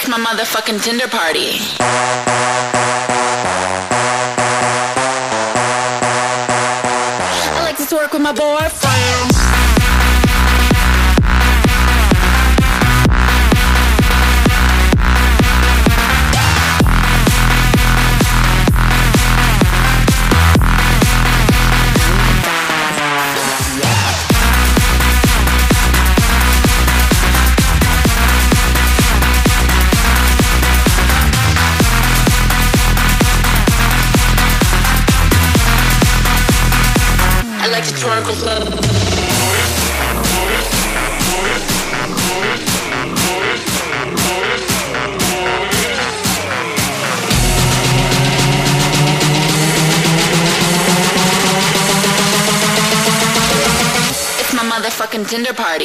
It's my motherfucking Tinder party. I like to twerk with my boyfriend. It's my motherfucking Tinder party.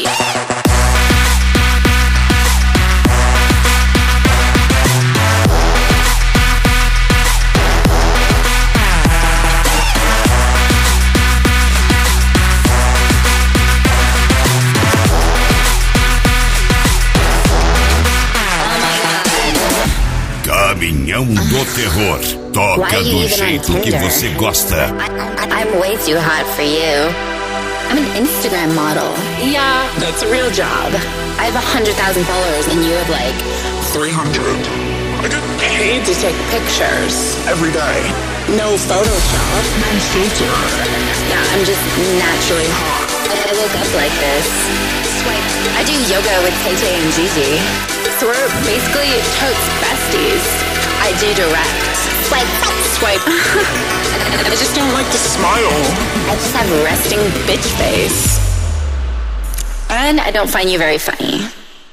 Caminhão do Terror. Toca do jeito que você gosta. I'm way too hot for you. I'm an Instagram model. Yeah, that's a real job. I have 100,000 followers and you have like 300. I get Paid to take pictures. every day. No Photoshop. No filter. Yeah, I'm just naturally hot. I woke up like this. Swipe. I do yoga with Tay Tay and Gigi. So we're basically totes besties. I do direct. Swipe. Swipe. I just don't like to Smile. I just have resting bitch face. and I don't find you very funny.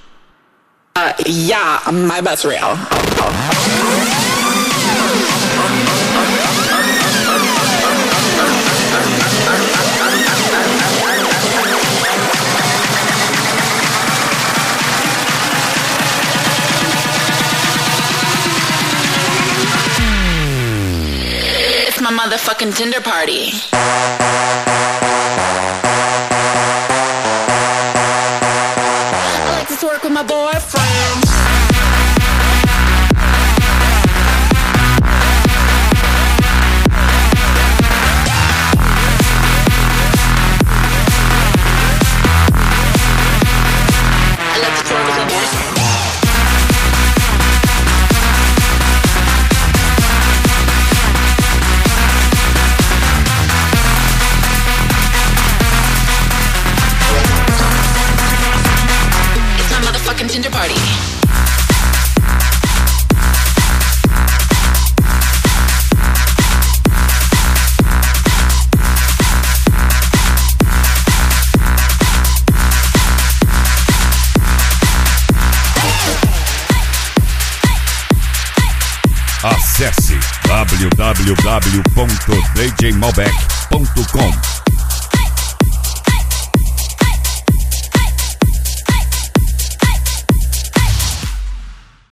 Yeah, my butt's real. It's my motherfucking Tinder party. I like to twerk with my boyfriend. I like to twerk with my boyfriend. It's my motherfucking Tinder party. Acesse www.djmalbec.com